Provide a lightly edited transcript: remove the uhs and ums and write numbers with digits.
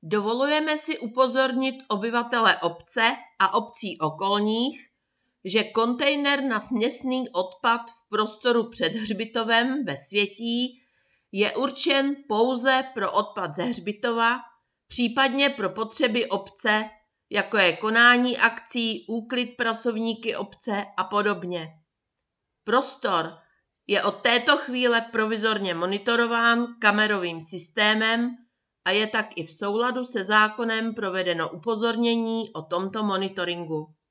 Dovolujeme si upozornit obyvatele obce a obcí okolních, že kontejner na směsný odpad v prostoru před hřbitovem ve Světí je určen pouze pro odpad ze hřbitova, případně pro potřeby obce, jako je konání akcí, úklid pracovníky obce a podobně. Prostor je od této chvíle provizorně monitorován kamerovým systémem a je tak i v souladu se zákonem provedeno upozornění o tomto monitoringu.